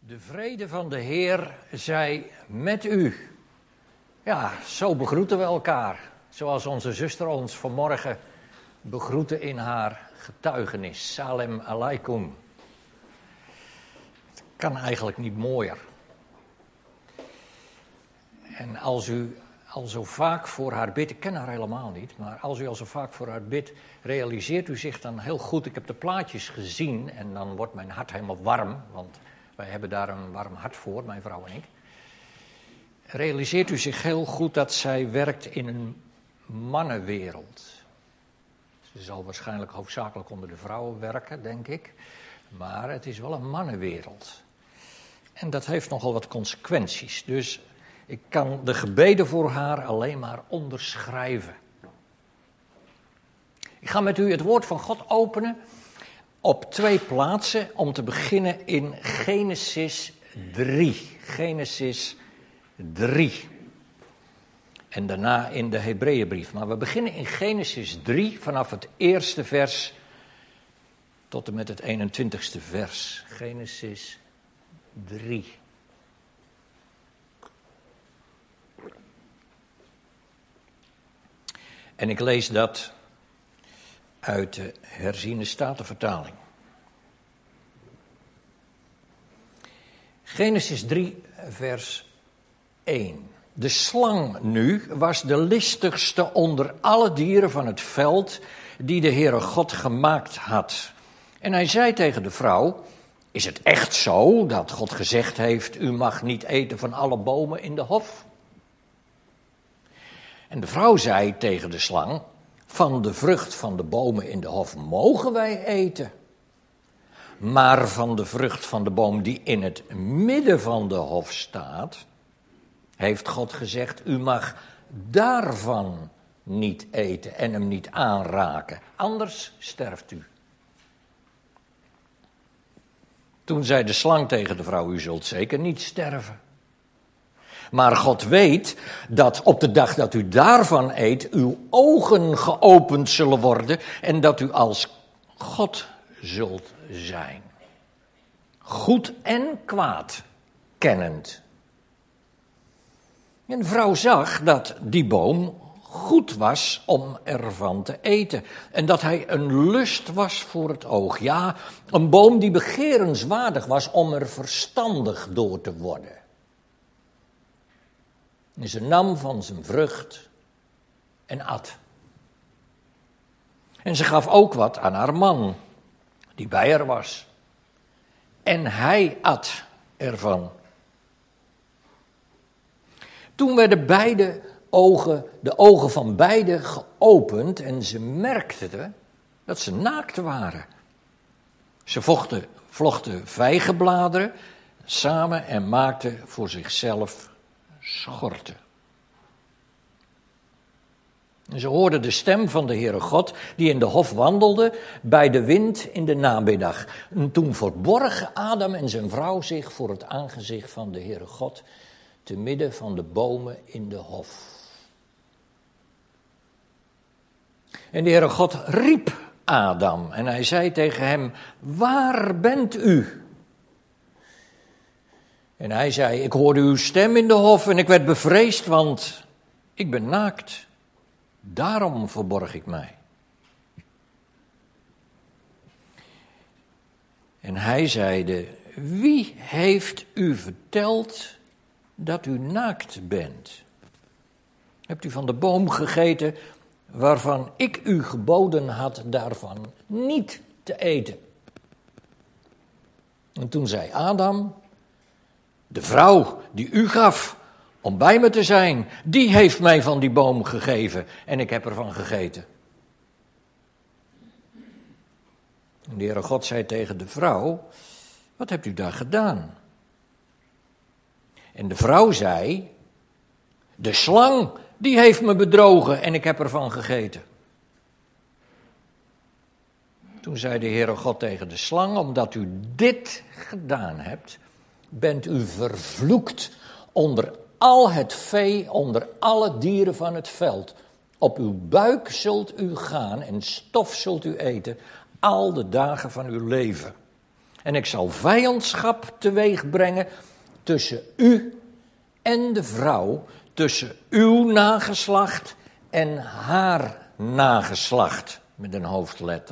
De vrede van de Heer zij met u. Ja, zo begroeten we elkaar. Zoals onze zuster ons vanmorgen begroette in haar getuigenis. Salam alaikum. Het kan eigenlijk niet mooier. En als u al zo vaak voor haar bidt, ik ken haar helemaal niet, maar als u al zo vaak voor haar bidt, realiseert u zich dan heel goed, ik heb de plaatjes gezien en dan wordt mijn hart helemaal warm, want wij hebben daar een warm hart voor, mijn vrouw en ik. Realiseert u zich heel goed dat zij werkt in een mannenwereld. Ze zal waarschijnlijk hoofdzakelijk onder de vrouwen werken, denk ik, maar het is wel een mannenwereld. En dat heeft nogal wat consequenties, dus ik kan de gebeden voor haar alleen maar onderschrijven. Ik ga met u het woord van God openen op 2 plaatsen. Om te beginnen in Genesis 3. Genesis 3. En daarna in de Hebreeënbrief. Maar we beginnen in Genesis 3 vanaf het eerste vers tot en met het 21ste vers. Genesis 3. En ik lees dat uit de herziene statenvertaling. Genesis 3, vers 1. De slang nu was de listigste onder alle dieren van het veld die de Heere God gemaakt had. En hij zei tegen de vrouw: is het echt zo dat God gezegd heeft, u mag niet eten van alle bomen in de hof? En de vrouw zei tegen de slang: van de vrucht van de bomen in de hof mogen wij eten. Maar van de vrucht van de boom die in het midden van de hof staat, heeft God gezegd, u mag daarvan niet eten en hem niet aanraken, anders sterft u. Toen zei de slang tegen de vrouw, u zult zeker niet sterven. Maar God weet dat op de dag dat u daarvan eet, uw ogen geopend zullen worden en dat u als God zult zijn. Goed en kwaad kennend. En de vrouw zag dat die boom goed was om ervan te eten. En dat hij een lust was voor het oog. Ja, een boom die begerenswaardig was om er verstandig door te worden. En ze nam van zijn vrucht en at. En ze gaf ook wat aan haar man, die bij haar was. En hij at ervan. Toen werden de ogen van beiden geopend en ze merkten dat ze naakt waren. Ze vlochten vijgenbladeren samen en maakten voor zichzelf schorten. En ze hoorden de stem van de Heere God, die in de hof wandelde, bij de wind in de namiddag. En toen verborgen Adam en zijn vrouw zich voor het aangezicht van de Heere God, te midden van de bomen in de hof. En de Heere God riep Adam en hij zei tegen hem, waar bent u? En hij zei, ik hoorde uw stem in de hof en ik werd bevreesd, want ik ben naakt. Daarom verborg ik mij. En hij zeide, wie heeft u verteld dat u naakt bent? Hebt u van de boom gegeten waarvan ik u geboden had daarvan niet te eten? En toen zei Adam, de vrouw die u gaf om bij me te zijn, die heeft mij van die boom gegeven en ik heb ervan gegeten. En de Heere God zei tegen de vrouw, wat hebt u daar gedaan? En de vrouw zei, de slang die heeft me bedrogen en ik heb ervan gegeten. Toen zei de Heere God tegen de slang, omdat u dit gedaan hebt, bent u vervloekt onder al het vee, onder alle dieren van het veld. Op uw buik zult u gaan en stof zult u eten al de dagen van uw leven. En ik zal vijandschap teweeg brengen tussen u en de vrouw, tussen uw nageslacht en haar nageslacht, met een hoofdletter.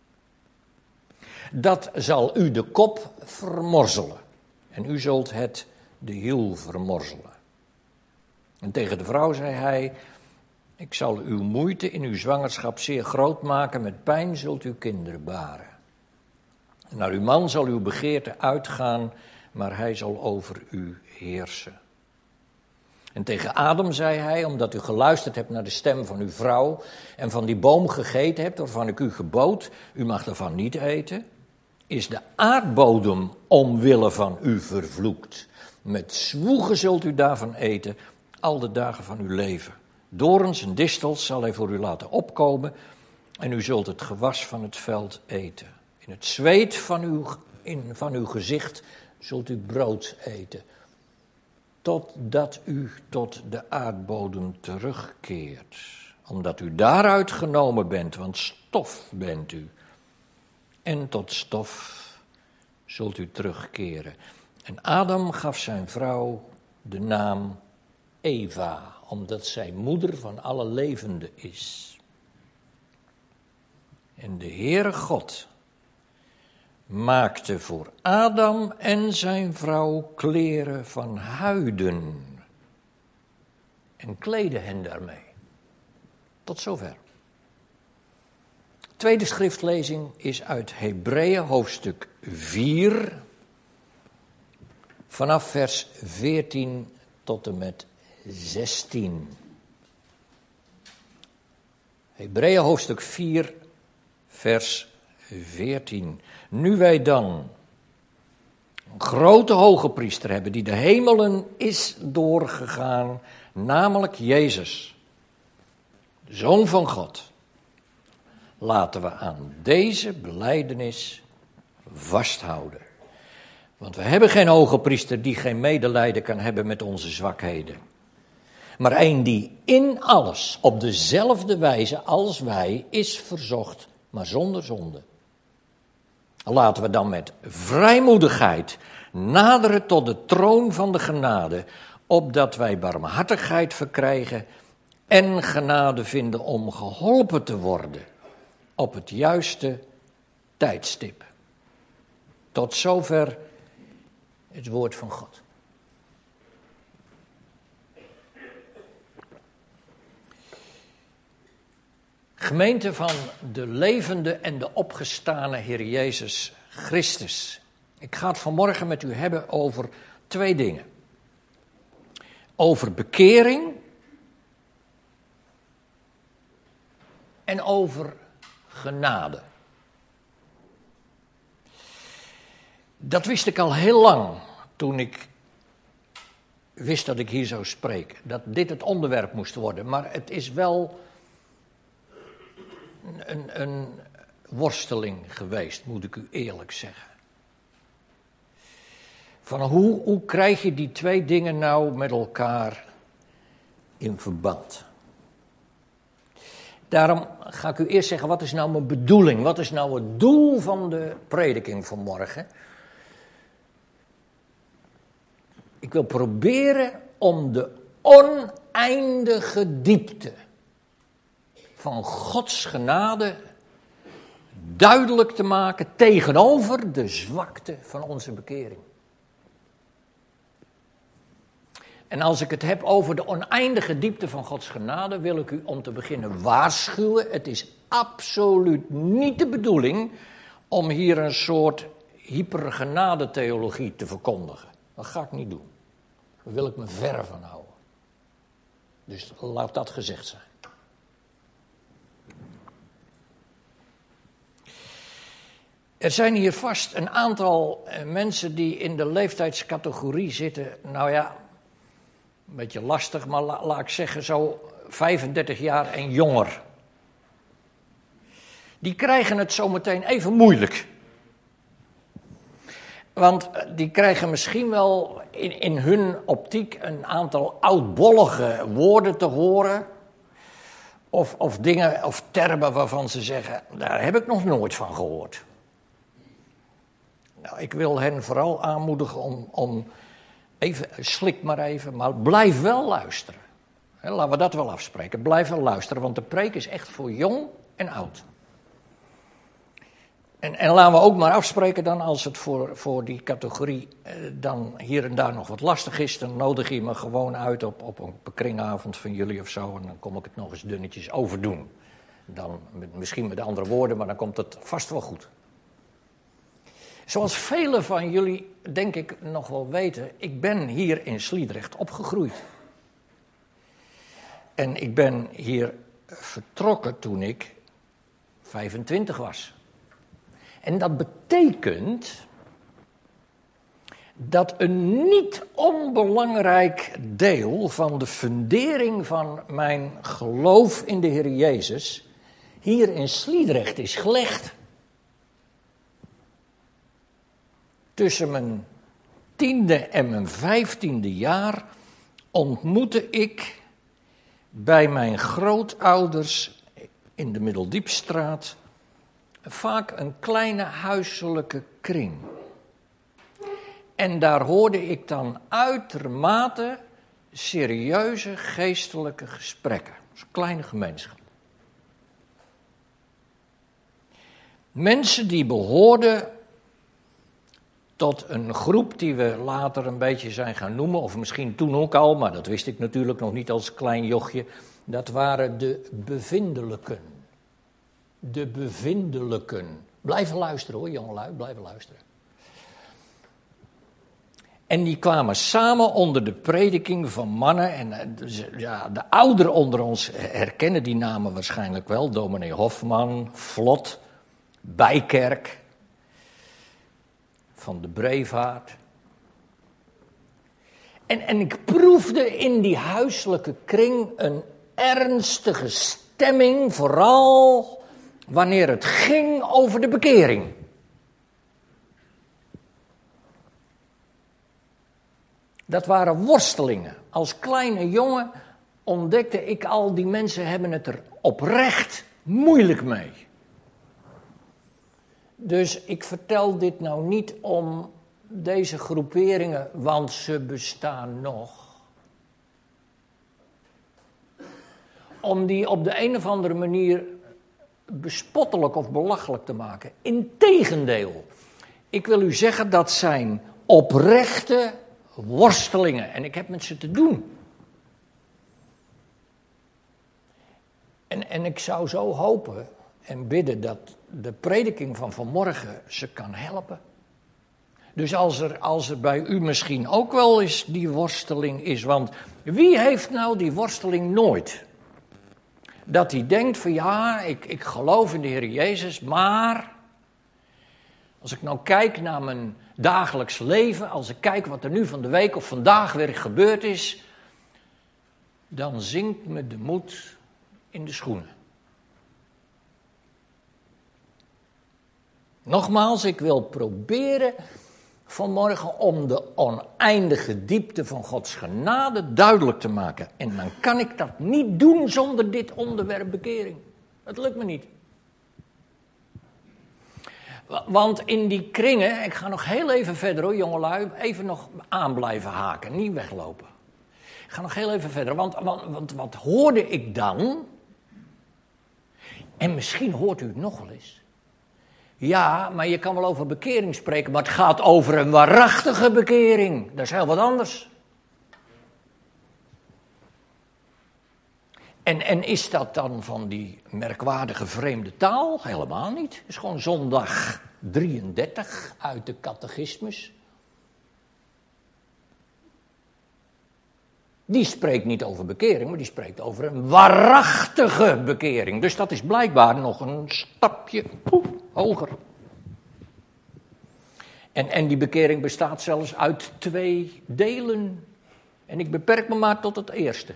Dat zal u de kop vermorzelen en u zult het de hiel vermorzelen. En tegen de vrouw zei hij, ik zal uw moeite in uw zwangerschap zeer groot maken, met pijn zult u kinderen baren. En naar uw man zal uw begeerte uitgaan, maar hij zal over u heersen. En tegen Adam zei hij, omdat u geluisterd hebt naar de stem van uw vrouw en van die boom gegeten hebt waarvan ik u gebood, u mag daarvan niet eten, is de aardbodem omwille van u vervloekt. Met zwoegen zult u daarvan eten, al de dagen van uw leven. Dorens en distels zal hij voor u laten opkomen en u zult het gewas van het veld eten. In het zweet van uw gezicht zult u brood eten, totdat u tot de aardbodem terugkeert. Omdat u daaruit genomen bent, want stof bent u. En tot stof zult u terugkeren. En Adam gaf zijn vrouw de naam Eva, omdat zij moeder van alle levenden is. En de Heere God maakte voor Adam en zijn vrouw kleren van huiden en kleedde hen daarmee. Tot zover. Tweede schriftlezing is uit Hebreeën hoofdstuk 4, vanaf vers 14 tot en met 16. Hebreeën hoofdstuk 4, vers 14. Nu wij dan een grote hogepriester hebben die de hemelen is doorgegaan, namelijk Jezus, de Zoon van God, laten we aan deze belijdenis vasthouden. Want we hebben geen hogepriester die geen medelijden kan hebben met onze zwakheden. Maar een die in alles op dezelfde wijze als wij is verzocht, maar zonder zonde. Laten we dan met vrijmoedigheid naderen tot de troon van de genade, opdat wij barmhartigheid verkrijgen en genade vinden om geholpen te worden op het juiste tijdstip. Tot zover het woord van God. Gemeente van de levende en de opgestane Heer Jezus Christus. Ik ga het vanmorgen met u hebben over twee dingen. Over bekering en over genade. Dat wist ik al heel lang toen ik wist dat ik hier zou spreken. Dat dit het onderwerp moest worden. Maar het is wel een worsteling geweest, moet ik u eerlijk zeggen. Van hoe krijg je die twee dingen nou met elkaar in verband? Daarom ga ik u eerst zeggen, wat is nou mijn bedoeling? Wat is nou het doel van de prediking vanmorgen? Ik wil proberen om de oneindige diepte van Gods genade duidelijk te maken tegenover de zwakte van onze bekering. En als ik het heb over de oneindige diepte van Gods genade, wil ik u om te beginnen waarschuwen. Het is absoluut niet de bedoeling om hier een soort hypergenadetheologie te verkondigen. Dat ga ik niet doen. Daar wil ik me ver van houden. Dus laat dat gezegd zijn. Er zijn hier vast een aantal mensen die in de leeftijdscategorie zitten. Nou ja, een beetje lastig, maar laat ik zeggen zo 35 jaar en jonger. Die krijgen het zometeen even moeilijk. Want die krijgen misschien wel in hun optiek een aantal oudbollige woorden te horen. Of dingen of termen waarvan ze zeggen, daar heb ik nog nooit van gehoord. Nou, ik wil hen vooral aanmoedigen om even, slik maar even, maar blijf wel luisteren. Laten we dat wel afspreken. Blijf wel luisteren, want de preek is echt voor jong en oud. En laten we ook maar afspreken dan, als het voor die categorie dan hier en daar nog wat lastig is, dan nodig je me gewoon uit op een kringavond van jullie of zo, en dan kom ik het nog eens dunnetjes overdoen. Dan misschien met andere woorden, maar dan komt het vast wel goed. Zoals velen van jullie, denk ik, nog wel weten, ik ben hier in Sliedrecht opgegroeid. En ik ben hier vertrokken toen ik 25 was. En dat betekent dat een niet onbelangrijk deel van de fundering van mijn geloof in de Heer Jezus hier in Sliedrecht is gelegd. Tussen mijn 10e en mijn 15e jaar ontmoette ik bij mijn grootouders in de Middeldiepstraat vaak een kleine huiselijke kring. En daar hoorde ik dan uitermate serieuze geestelijke gesprekken. Dus een kleine gemeenschap. Mensen die behoorden tot een groep die we later een beetje zijn gaan noemen, of misschien toen ook al, maar dat wist ik natuurlijk nog niet als klein jochje. Dat waren de bevindelijken. De bevindelijken. Blijven luisteren hoor, jongelui, blijven luisteren. En die kwamen samen onder de prediking van mannen. En ja, de ouderen onder ons herkennen die namen waarschijnlijk wel. Dominee Hofman, Vlot, Bijkerk, Van de Brevaart. En ik proefde in die huiselijke kring een ernstige stemming, vooral wanneer het ging over de bekering. Dat waren worstelingen. Als kleine jongen ontdekte ik al, die mensen hebben het er oprecht moeilijk mee. Dus ik vertel dit nou niet om deze groeperingen, want ze bestaan nog. Om die op de een of andere manier bespottelijk of belachelijk te maken. Integendeel, ik wil u zeggen, dat zijn oprechte worstelingen. En ik heb met ze te doen. En ik zou zo hopen en bidden dat de prediking van vanmorgen ze kan helpen. Dus als er bij u misschien ook wel eens die worsteling is. Want wie heeft nou die worsteling nooit? Dat hij denkt van ja, ik geloof in de Heer Jezus, maar als ik nou kijk naar mijn dagelijks leven, als ik kijk wat er nu van de week of vandaag weer gebeurd is, dan zinkt me de moed in de schoenen. Nogmaals, ik wil proberen vanmorgen om de oneindige diepte van Gods genade duidelijk te maken. En dan kan ik dat niet doen zonder dit onderwerp bekering. Dat lukt me niet. Want in die kringen, ik ga nog heel even verder hoor jongelui, even nog aan blijven haken, niet weglopen. Ik ga nog heel even verder, want wat hoorde ik dan? En misschien hoort u het nog wel eens. Ja, maar je kan wel over bekering spreken, maar het gaat over een waarachtige bekering. Dat is heel wat anders. En is dat dan van die merkwaardige vreemde taal? Helemaal niet. Het is gewoon zondag 33 uit de catechismus. Die spreekt niet over bekering, maar die spreekt over een waarachtige bekering. Dus dat is blijkbaar nog een stapje hoger. En die bekering bestaat zelfs uit 2 delen. En ik beperk me maar tot het eerste.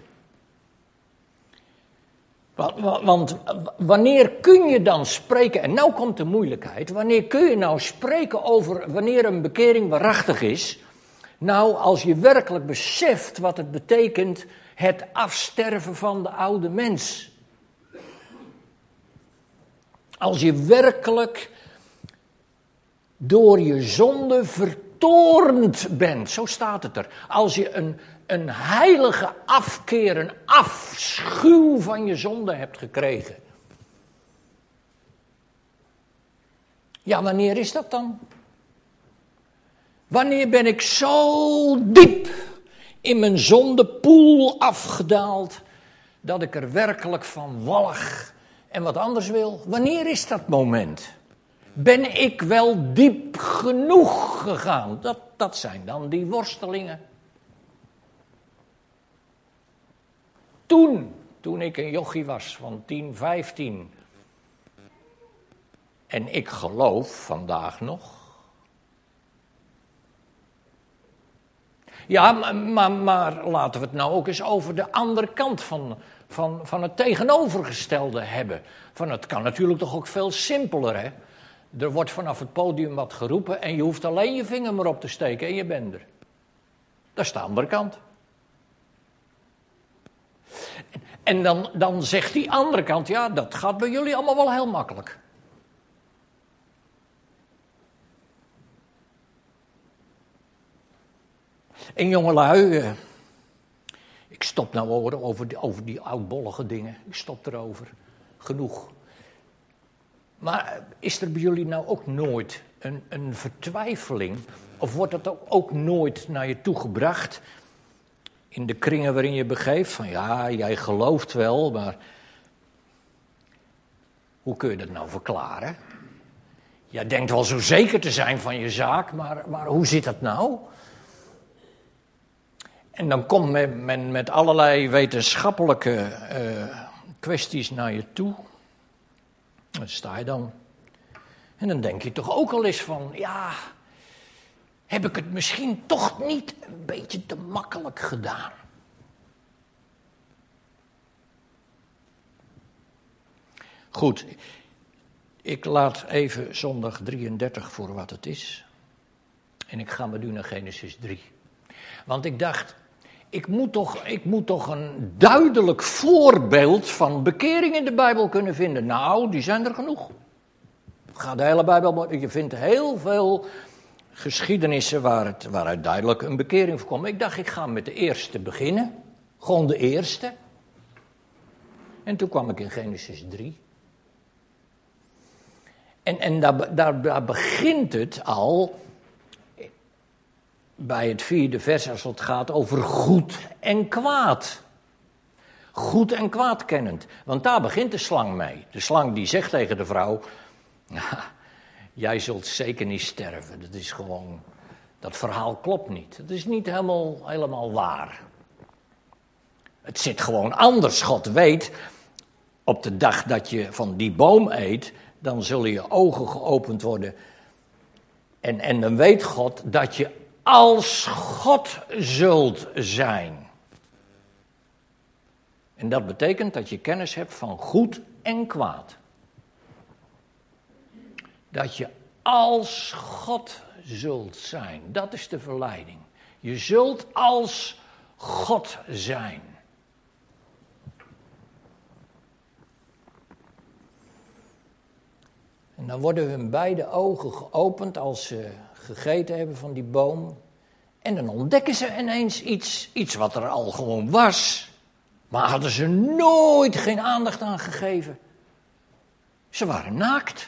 Want wanneer kun je dan spreken, en nou komt de moeilijkheid, wanneer kun je nou spreken over wanneer een bekering waarachtig is? Nou, als je werkelijk beseft wat het betekent, het afsterven van de oude mens. Als je werkelijk door je zonde vertoornd bent. Zo staat het er. Als je een heilige afkeer, een afschuw van je zonde hebt gekregen. Ja, wanneer is dat dan? Wanneer ben ik zo diep in mijn zondepoel afgedaald, dat ik er werkelijk van walg en wat anders wil? Wanneer is dat moment? Ben ik wel diep genoeg gegaan? Dat zijn dan die worstelingen. Toen ik een jochie was van 10, 15. En ik geloof vandaag nog. Ja, maar laten we het nou ook eens over de andere kant van het tegenovergestelde hebben. Het kan natuurlijk toch ook veel simpeler, hè? Er wordt vanaf het podium wat geroepen en je hoeft alleen je vinger maar op te steken en je bent er. Dat is de andere kant. En dan zegt die andere kant, ja, dat gaat bij jullie allemaal wel heel makkelijk. En jongelui, ik stop nou over die oudbollige dingen. Ik stop erover. Genoeg. Maar is er bij jullie nou ook nooit een vertwijfeling? Of wordt dat ook nooit naar je toe gebracht? In de kringen waarin je begeeft, van ja, jij gelooft wel, maar hoe kun je dat nou verklaren? Jij denkt wel zo zeker te zijn van je zaak, maar hoe zit dat nou? En dan komt men met allerlei wetenschappelijke kwesties naar je toe. Dan sta je dan. En dan denk je toch ook al eens van, ja, heb ik het misschien toch niet een beetje te makkelijk gedaan? Goed, ik laat even zondag 33 voor wat het is. En ik ga met u naar Genesis 3. Want ik dacht, ik moet toch een duidelijk voorbeeld van bekering in de Bijbel kunnen vinden. Nou, die zijn er genoeg. Ga de hele Bijbel, je vindt heel veel geschiedenissen waaruit duidelijk een bekering voorkomt. Ik dacht, ik ga met de eerste beginnen. Gewoon de eerste. En toen kwam ik in Genesis 3. En daar begint het al bij het 4e vers als het gaat over goed en kwaad. Goed en kwaad kennend. Want daar begint de slang mee. De slang die zegt tegen de vrouw, jij zult zeker niet sterven. Dat is gewoon, dat verhaal klopt niet. Het is niet helemaal waar. Het zit gewoon anders. God weet, op de dag dat je van die boom eet, dan zullen je ogen geopend worden. En dan weet God dat je als God zult zijn. En dat betekent dat je kennis hebt van goed en kwaad. Dat je als God zult zijn. Dat is de verleiding. Je zult als God zijn. En dan worden hun beide ogen geopend als ze gegeten hebben van die boom. En dan ontdekken ze ineens iets wat er al gewoon was. Maar hadden ze nooit geen aandacht aan gegeven. Ze waren naakt.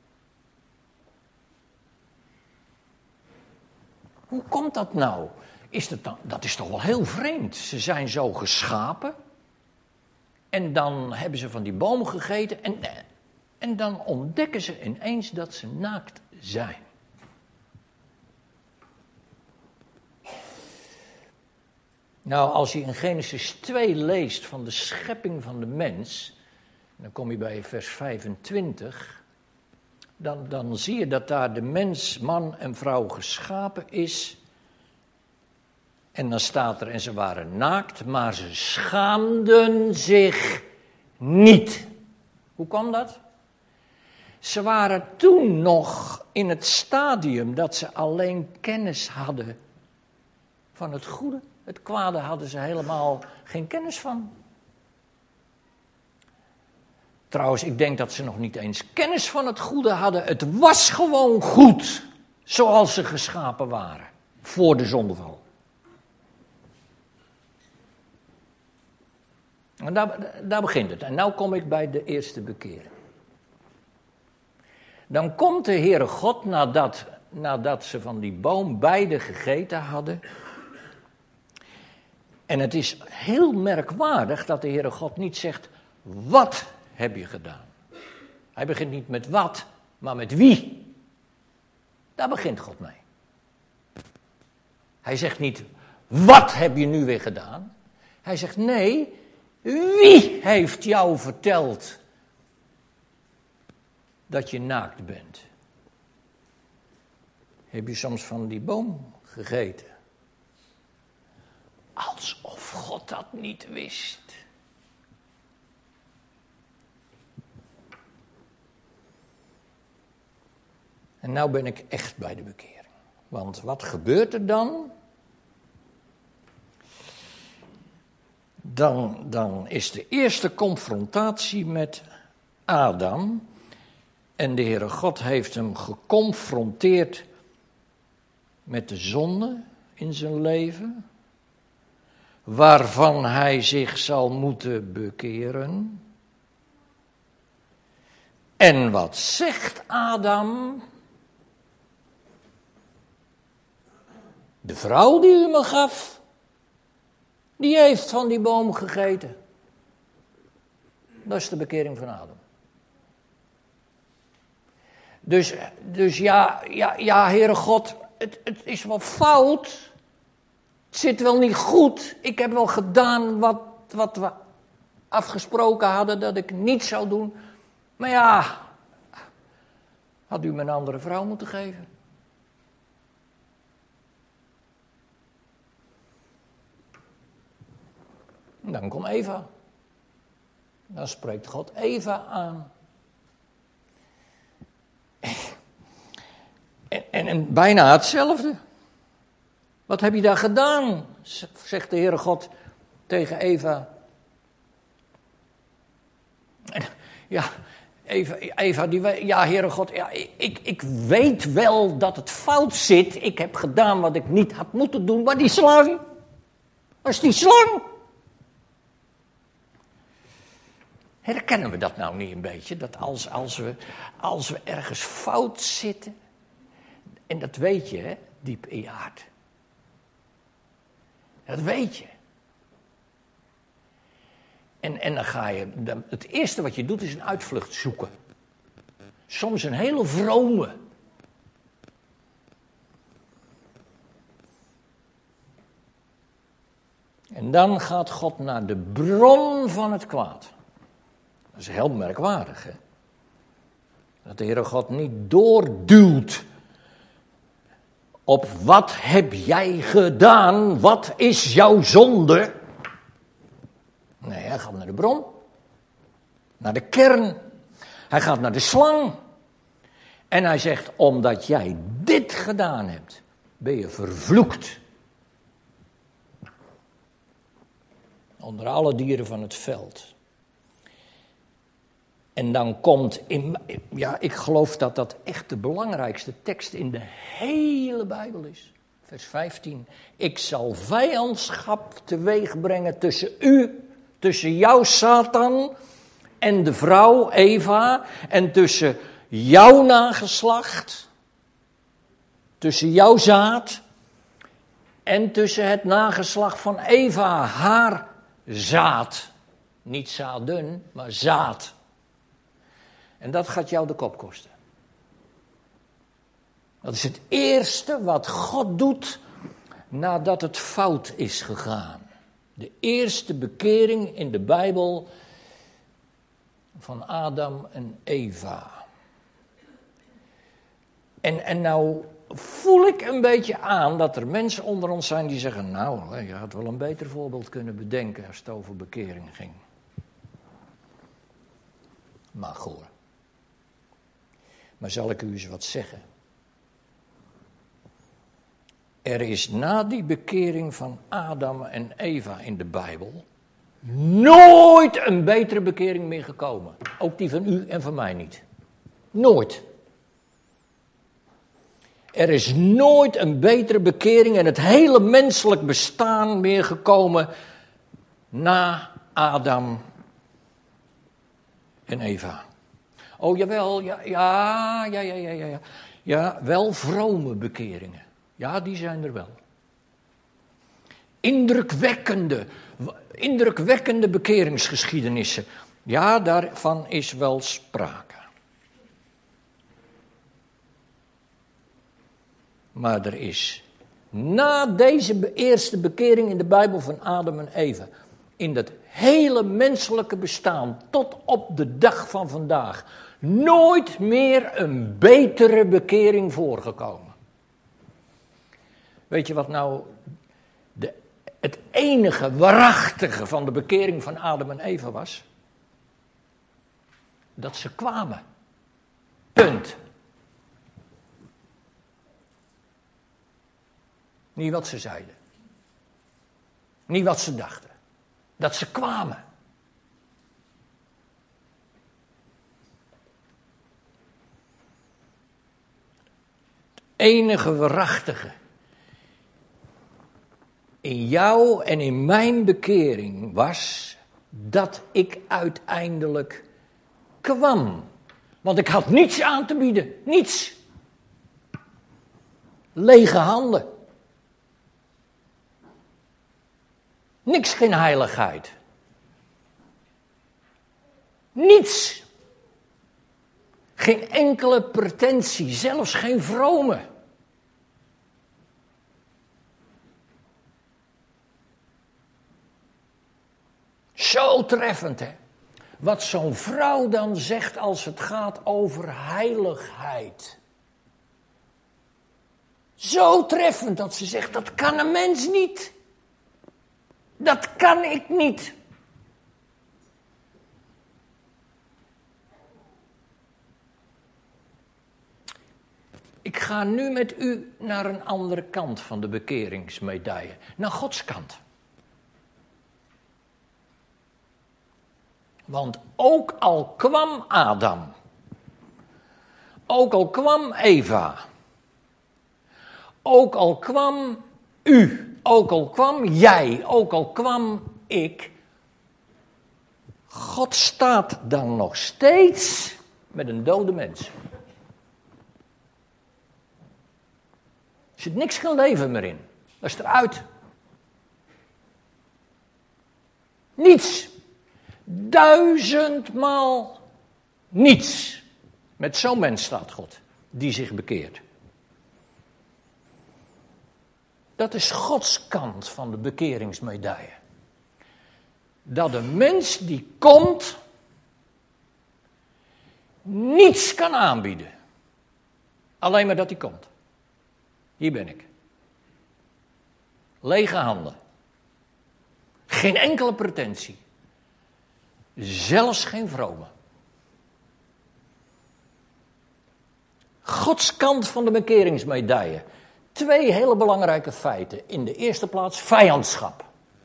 Hoe komt dat nou? Dat is toch wel heel vreemd. Ze zijn zo geschapen. En dan hebben ze van die boom gegeten. En dan ontdekken ze ineens dat ze naakt zijn. Nou, als je in Genesis 2 leest van de schepping van de mens, dan kom je bij vers 25, dan zie je dat daar de mens, man en vrouw geschapen is. En dan staat er, en ze waren naakt, maar ze schaamden zich niet. Hoe kwam dat? Ze waren toen nog in het stadium dat ze alleen kennis hadden van het goede. Het kwade hadden ze helemaal geen kennis van. Trouwens, ik denk dat ze nog niet eens kennis van het goede hadden. Het was gewoon goed. Zoals ze geschapen waren voor de zondeval. En daar begint het. En nu kom ik bij de eerste bekering. Dan komt de Heere God nadat ze van die boom beide gegeten hadden. En het is heel merkwaardig dat de Heere God niet zegt, wat heb je gedaan? Hij begint niet met wat, maar met wie. Daar begint God mee. Hij zegt niet, wat heb je nu weer gedaan? Hij zegt, nee, wie heeft jou verteld dat je naakt bent? Heb je soms van die boom gegeten? Alsof God dat niet wist. En nou ben ik echt bij de bekering. Want wat gebeurt er dan? Dan is de eerste confrontatie met Adam. En de Heere God heeft hem geconfronteerd met de zonde in zijn leven. Waarvan hij zich zal moeten bekeren. En wat zegt Adam? De vrouw die u me gaf, die heeft van die boom gegeten. Dat is de bekering van Adam. Dus ja, Heere God, het is wel fout. Het zit wel niet goed. Ik heb wel gedaan wat we afgesproken hadden dat ik niet zou doen. Maar ja, had u me een andere vrouw moeten geven. En dan komt Eva. Dan spreekt God Eva aan. En bijna hetzelfde. Wat heb je daar gedaan? Zegt de Heere God tegen Eva. Ja, Eva Heere God, ja, ik weet wel dat het fout zit. Ik heb gedaan wat ik niet had moeten doen. Maar die slang, was die slang. Herkennen we dat nou niet een beetje? Dat als we ergens fout zitten, en dat weet je, hè, diep in je hart. Dat weet je. En dan ga je, het eerste wat je doet is een uitvlucht zoeken. Soms een hele vrome. En dan gaat God naar de bron van het kwaad. Dat is heel merkwaardig, hè. Dat de Heere God niet doorduwt op wat heb jij gedaan, wat is jouw zonde? Nee, hij gaat naar de bron, naar de kern. Hij gaat naar de slang. En hij zegt, omdat jij dit gedaan hebt, ben je vervloekt. Onder alle dieren van het veld. En dan komt, ik geloof dat dat echt de belangrijkste tekst in de hele Bijbel is. Vers 15. Ik zal vijandschap teweeg brengen tussen jou Satan en de vrouw Eva. En tussen jouw nageslacht, tussen jouw zaad en tussen het nageslacht van Eva, haar zaad. Niet zaden, maar zaad. En dat gaat jou de kop kosten. Dat is het eerste wat God doet nadat het fout is gegaan. De eerste bekering in de Bijbel van Adam en Eva. En nou voel ik een beetje aan dat er mensen onder ons zijn die zeggen, nou, je had wel een beter voorbeeld kunnen bedenken als het over bekering ging. Maar goh. Maar zal ik u eens wat zeggen? Er is na die bekering van Adam en Eva in de Bijbel nooit een betere bekering meer gekomen. Ook die van u en van mij niet. Nooit. Er is nooit een betere bekering in het hele menselijk bestaan meer gekomen na Adam en Eva. Oh jawel, ja. Ja, wel vrome bekeringen. Ja, die zijn er wel. Indrukwekkende bekeringsgeschiedenissen. Ja, daarvan is wel sprake. Maar er is na deze eerste bekering in de Bijbel van Adam en Eva, in dat hele menselijke bestaan tot op de dag van vandaag, nooit meer een betere bekering voorgekomen. Weet je wat nou het enige waarachtige van de bekering van Adam en Eva was? Dat ze kwamen. Punt. Niet wat ze zeiden. Niet wat ze dachten. Dat ze kwamen. Het enige waarachtige in jou en in mijn bekering was dat ik uiteindelijk kwam. Want ik had niets aan te bieden. Niets. Lege handen. Niks, geen heiligheid. Niets. Geen enkele pretentie, zelfs geen vrome. Zo treffend, hè? Wat zo'n vrouw dan zegt als het gaat over heiligheid. Zo treffend dat ze zegt, dat kan een mens niet. Dat kan ik niet. Ik ga nu met u naar een andere kant van de bekeringsmedaille. Naar Gods kant. Want ook al kwam Adam, ook al kwam Eva, ook al kwam u, ook al kwam jij, ook al kwam ik, God staat dan nog steeds met een dode mens. Er zit niks geen leven meer in. Dat is eruit. Niets. 1000-maal niets. Met zo'n mens staat God, die zich bekeert. Dat is Gods kant van de bekeringsmedaille. Dat een mens die komt, niets kan aanbieden. Alleen maar dat hij komt. Hier ben ik. Lege handen. Geen enkele pretentie. Zelfs geen vrome. Gods kant van de bekeringsmedaille. 2 hele belangrijke feiten. In de eerste plaats vijandschap.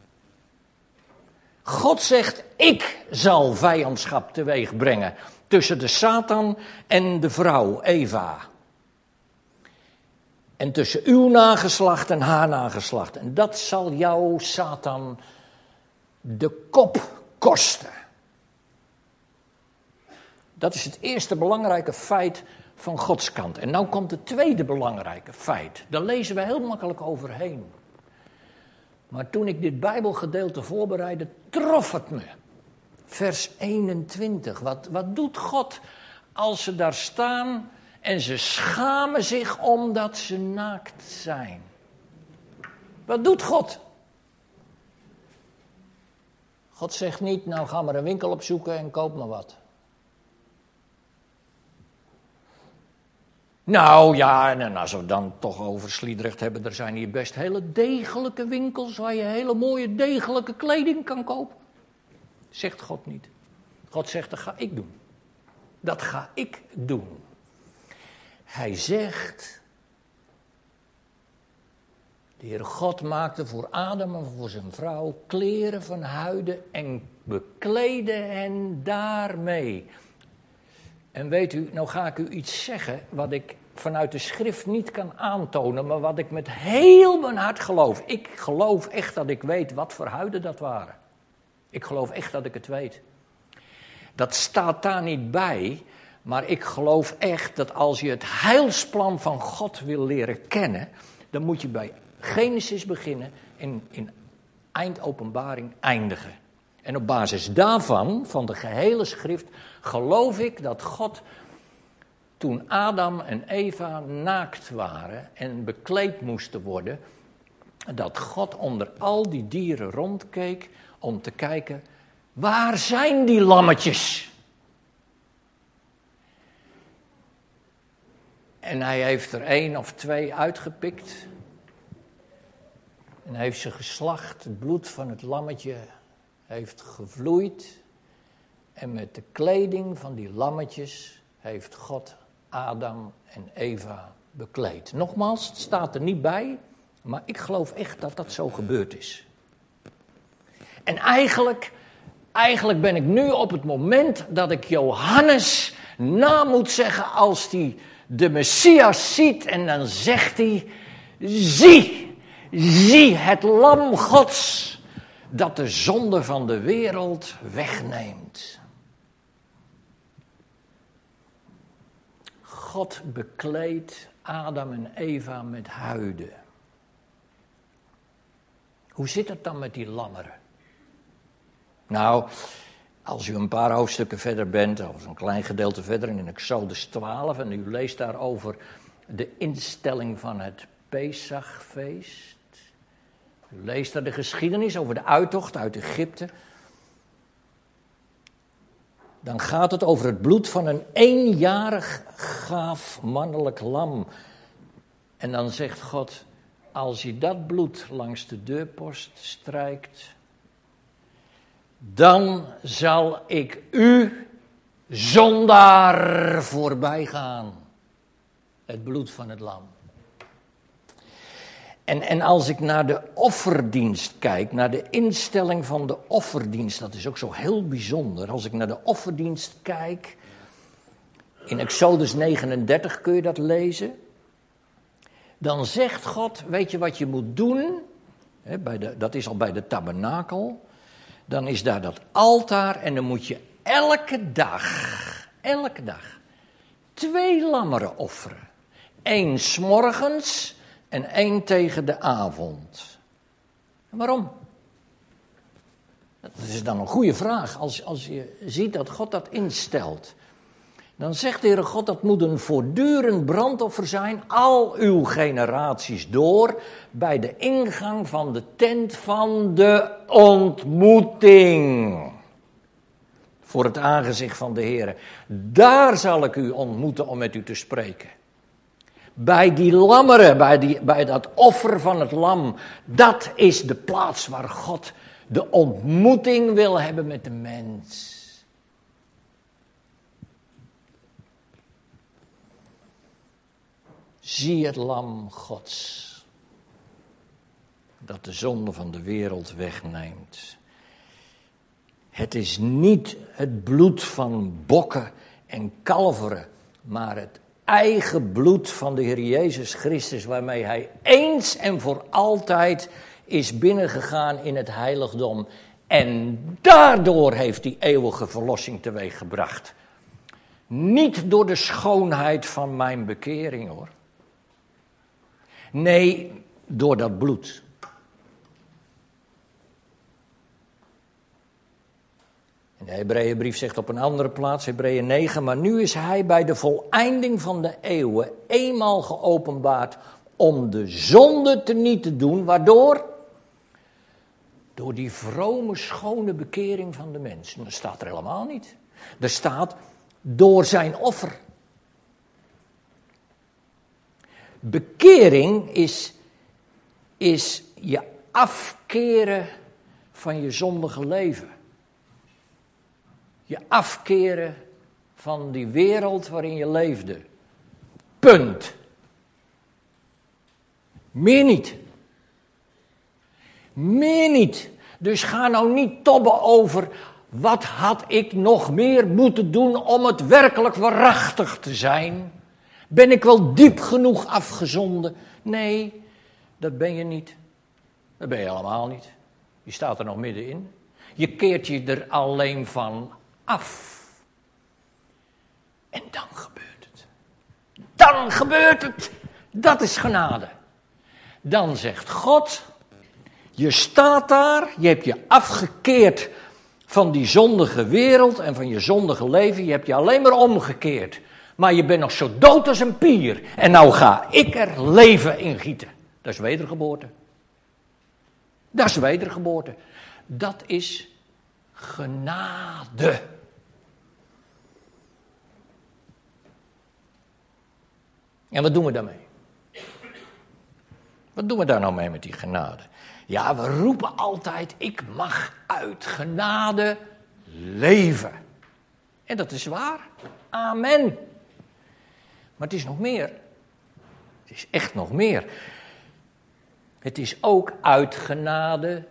God zegt, ik zal vijandschap teweeg brengen tussen de Satan en de vrouw Eva. En tussen uw nageslacht en haar nageslacht. En dat zal jou, Satan, de kop kosten. Dat is het eerste belangrijke feit van Gods kant. En nou komt het tweede belangrijke feit. Daar lezen we heel makkelijk overheen. Maar toen ik dit Bijbelgedeelte voorbereidde, trof het me. Vers 21. Wat doet God als ze daar staan en ze schamen zich omdat ze naakt zijn? Wat doet God? God zegt niet, nou ga maar een winkel opzoeken en koop maar wat. Nou ja, en als we het dan toch over Sliedrecht hebben, er zijn hier best hele degelijke winkels waar je hele mooie degelijke kleding kan kopen. Zegt God niet. God zegt, dat ga ik doen. Dat ga ik doen. Hij zegt, de Heere God maakte voor Adam en voor zijn vrouw kleren van huiden en bekleedde hen daarmee. En weet u, nou ga ik u iets zeggen wat ik vanuit de schrift niet kan aantonen, maar wat ik met heel mijn hart geloof. Ik geloof echt dat ik weet wat voor huiden dat waren. Ik geloof echt dat ik het weet. Dat staat daar niet bij, maar ik geloof echt dat als je het heilsplan van God wil leren kennen, dan moet je bij Genesis beginnen en in eindopenbaring eindigen. En op basis daarvan, van de gehele schrift, geloof ik dat God, toen Adam en Eva naakt waren en bekleed moesten worden, dat God onder al die dieren rondkeek om te kijken, waar zijn die lammetjes? En hij heeft er 1 of 2 uitgepikt en heeft ze geslacht. Het bloed van het lammetje heeft gevloeid en met de kleding van die lammetjes heeft God Adam en Eva bekleed. Nogmaals, het staat er niet bij, maar ik geloof echt dat dat zo gebeurd is. En eigenlijk ben ik nu op het moment dat ik Johannes na moet zeggen als hij de Messias ziet en dan zegt hij, zie het lam Gods dat de zonde van de wereld wegneemt. God bekleedt Adam en Eva met huiden. Hoe zit het dan met die lammeren? Nou, als u een paar hoofdstukken verder bent, of een klein gedeelte verder in Exodus 12, en u leest daarover de instelling van het Pesachfeest. U leest daar de geschiedenis over de uittocht uit Egypte. Dan gaat het over het bloed van een 1-jarig gaaf mannelijk lam. En dan zegt God, als je dat bloed langs de deurpost strijkt, dan zal ik u zondaar voorbij gaan. Het bloed van het lam. En als ik naar de offerdienst kijk, naar de instelling van de offerdienst, dat is ook zo heel bijzonder. Als ik naar de offerdienst kijk, in Exodus 39 kun je dat lezen. Dan zegt God, weet je wat je moet doen? Dat is al bij de tabernakel. Dan is daar dat altaar en dan moet je elke dag 2 lammeren offeren. 1 's morgens en 1 tegen de avond. En waarom? Dat is dan een goede vraag. Als je ziet dat God dat instelt, dan zegt de Heere God, dat moet een voortdurend brandoffer zijn, al uw generaties door, bij de ingang van de tent van de ontmoeting. Voor het aangezicht van de Heere. Daar zal ik u ontmoeten om met u te spreken. Bij die lammeren, bij dat offer van het lam, dat is de plaats waar God de ontmoeting wil hebben met de mens. Zie het lam Gods, dat de zonde van de wereld wegneemt. Het is niet het bloed van bokken en kalveren, maar het eigen bloed van de Heer Jezus Christus, waarmee hij eens en voor altijd is binnengegaan in het heiligdom. En daardoor heeft hij eeuwige verlossing teweeggebracht. Niet door de schoonheid van mijn bekering, hoor. Nee, door dat bloed. En de Hebreeënbrief zegt op een andere plaats, Hebreeën 9, maar nu is hij bij de voleinding van de eeuwen eenmaal geopenbaard om de zonde teniet te doen, waardoor? Door die vrome, schone bekering van de mens. Dat staat er helemaal niet. Er staat door zijn offer. Bekering is je afkeren van je zondige leven. Je afkeren van die wereld waarin je leefde. Punt. Meer niet. Meer niet. Dus ga nou niet tobben over, wat had ik nog meer moeten doen om het werkelijk waarachtig te zijn? Ben ik wel diep genoeg afgezonden? Nee, dat ben je niet. Dat ben je helemaal niet. Je staat er nog middenin. Je keert je er alleen van af. En dan gebeurt het. Dan gebeurt het. Dat is genade. Dan zegt God, je staat daar, je hebt je afgekeerd van die zondige wereld en van je zondige leven. Je hebt je alleen maar omgekeerd. Maar je bent nog zo dood als een pier. En nou ga ik er leven in gieten. Dat is wedergeboorte. Dat is wedergeboorte. Dat is genade. En wat doen we daarmee? Wat doen we daar nou mee met die genade? Ja, we roepen altijd, ik mag uit genade leven. En dat is waar. Amen. Maar het is nog meer. Het is echt nog meer. Het is ook uit genade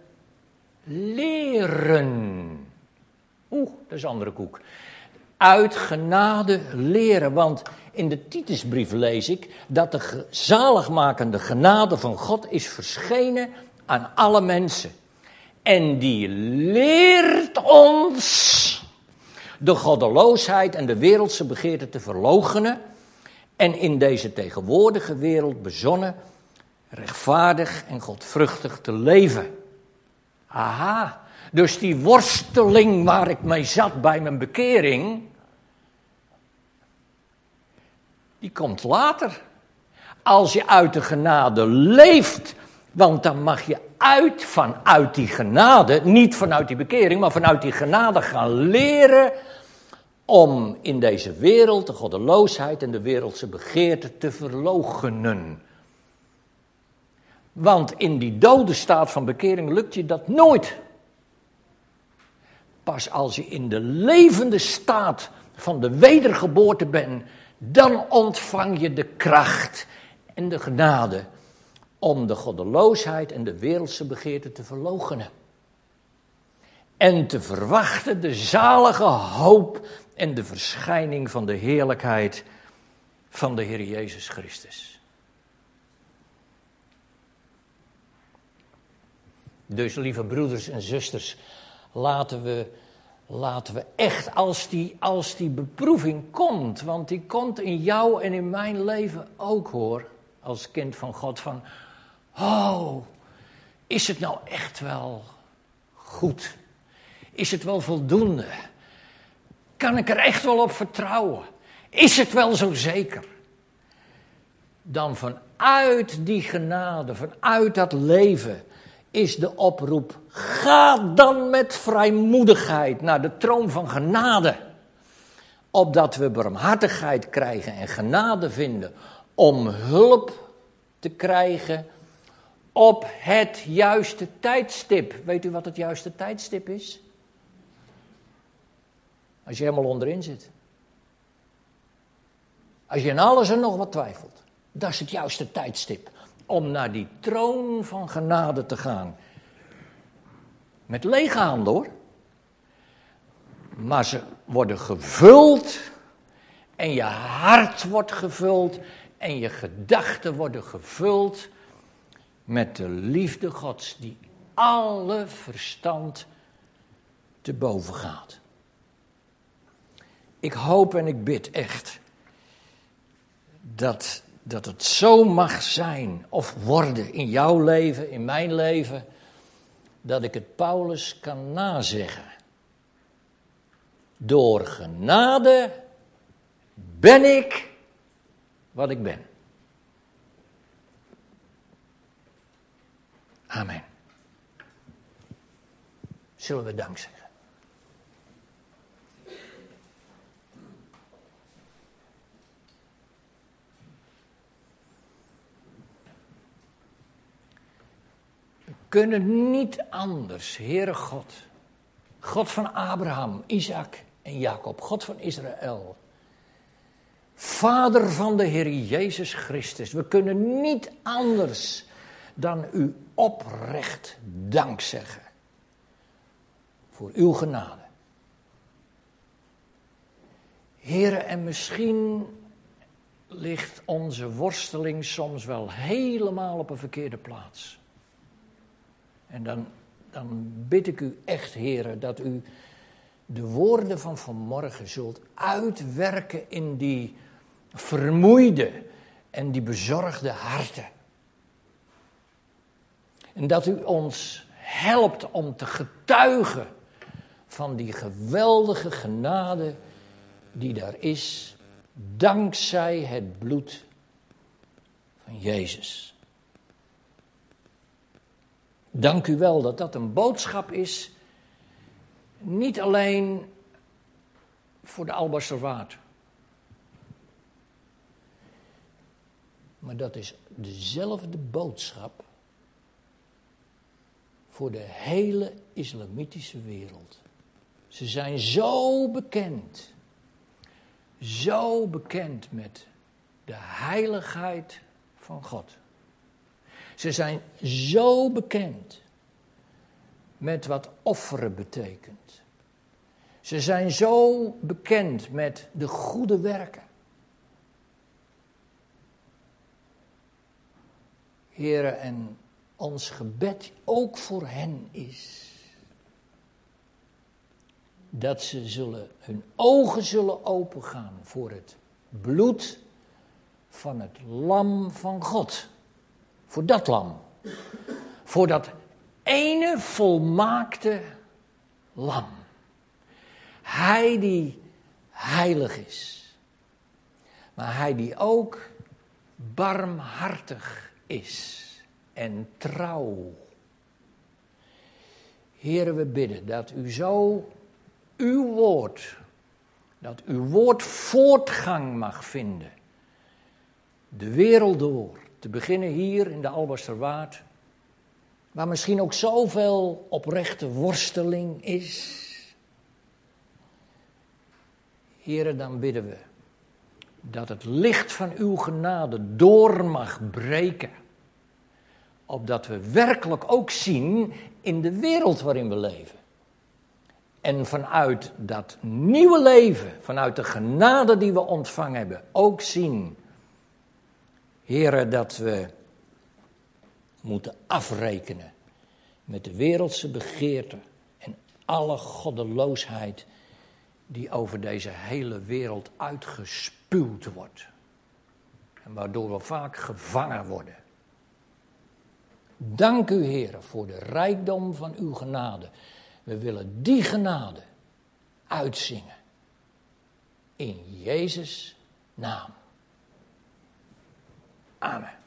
leren. Dat is een andere koek. Uit genade leren, want in de Titusbrief lees ik dat de zaligmakende genade van God is verschenen aan alle mensen. En die leert ons de goddeloosheid en de wereldse begeerte te verloochenen en in deze tegenwoordige wereld bezonnen, rechtvaardig en godvruchtig te leven. Aha, dus die worsteling waar ik mee zat bij mijn bekering, die komt later. Als je uit de genade leeft, want dan mag je vanuit die genade, niet vanuit die bekering, maar vanuit die genade gaan leren om in deze wereld de goddeloosheid en de wereldse begeerte te verloochenen. Want in die dode staat van bekering lukt je dat nooit. Pas als je in de levende staat van de wedergeboorte bent, dan ontvang je de kracht en de genade om de goddeloosheid en de wereldse begeerte te verloochenen. En te verwachten de zalige hoop en de verschijning van de heerlijkheid van de Heer Jezus Christus. Dus lieve broeders en zusters, laten we echt als die beproeving komt, want die komt in jou en in mijn leven ook hoor, als kind van God, van is het nou echt wel goed? Is het wel voldoende? Kan ik er echt wel op vertrouwen? Is het wel zo zeker? Dan vanuit die genade, vanuit dat leven, is de oproep, ga dan met vrijmoedigheid naar de troon van genade, opdat we barmhartigheid krijgen en genade vinden om hulp te krijgen op het juiste tijdstip. Weet u wat het juiste tijdstip is? Als je helemaal onderin zit. Als je in alles en nog wat twijfelt. Dat is het juiste tijdstip. Om naar die troon van genade te gaan. Met lege handen hoor. Maar ze worden gevuld. En je hart wordt gevuld. En je gedachten worden gevuld. Met de liefde Gods die alle verstand te boven gaat. Ik hoop en ik bid echt dat het zo mag zijn of worden in jouw leven, in mijn leven, dat ik het Paulus kan nazeggen. Door genade ben ik wat ik ben. Amen. Zullen we dank zeggen? We kunnen niet anders, Heere God, God van Abraham, Isaac en Jacob, God van Israël, Vader van de Heer Jezus Christus, we kunnen niet anders dan u oprecht dank zeggen voor uw genade. Heere, en misschien ligt onze worsteling soms wel helemaal op een verkeerde plaats. En dan bid ik u echt, heren, dat u de woorden van vanmorgen zult uitwerken in die vermoeide en die bezorgde harten. En dat u ons helpt om te getuigen van die geweldige genade die daar is, dankzij het bloed van Jezus. Dank u wel dat dat een boodschap is, niet alleen voor de Albasterwaard, maar dat is dezelfde boodschap voor de hele islamitische wereld. Ze zijn zo bekend met de heiligheid van God. Ze zijn zo bekend met wat offeren betekent. Ze zijn zo bekend met de goede werken. Heere, en ons gebed ook voor hen is dat ze hun ogen zullen opengaan voor het bloed van het lam van God. Voor dat lam. Voor dat ene volmaakte lam. Hij die heilig is. Maar hij die ook barmhartig is. En trouw. Heere, we bidden dat u zo uw woord voortgang mag vinden. De wereld door. Te beginnen hier in de Albasterwaard. Waar misschien ook zoveel oprechte worsteling is. Heere, dan bidden we dat het licht van uw genade door mag breken. Opdat we werkelijk ook zien in de wereld waarin we leven. En vanuit dat nieuwe leven, vanuit de genade die we ontvangen hebben, ook zien, Heere, dat we moeten afrekenen met de wereldse begeerte en alle goddeloosheid die over deze hele wereld uitgespuwd wordt. En waardoor we vaak gevangen worden. Dank u, Heere, voor de rijkdom van uw genade. We willen die genade uitzingen. In Jezus' naam. Amen.